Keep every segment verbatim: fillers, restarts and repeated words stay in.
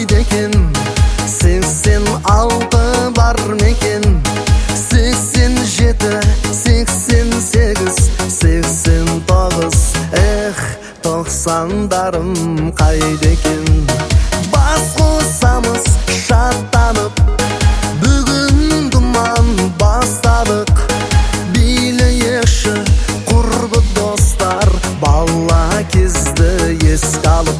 қайда екен? Сексен алты бар мекен? Сексен жеті, сексен сегіз, сексен тоғыз. Эх, тоқсандарым қайда екен? Бас қосамыз шаттанып, бүгін думан бастадық. Билейікші құрбы достар, бала кезді еске алып.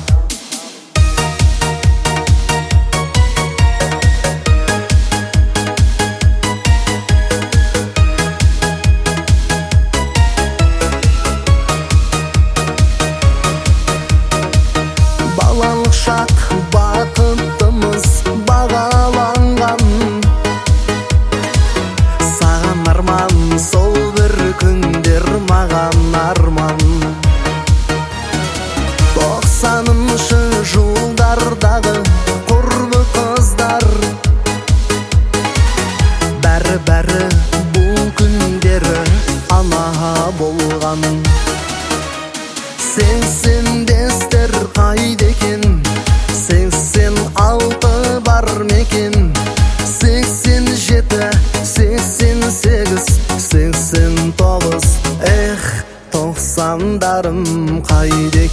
Балалық шақ бақыттымыз бағаланған. Саған арман, сол бір күндер маған арман. Тоқсаныншы жылдардағы құрбы қыздар, бәрі-бәрі бұл күндері ана болған. Сексен бестер қайда екен? Сексен алты бар мекен? Сексен жеті, сексен сегіз, сексен тоғыз. Эх, тоқсандарым қайда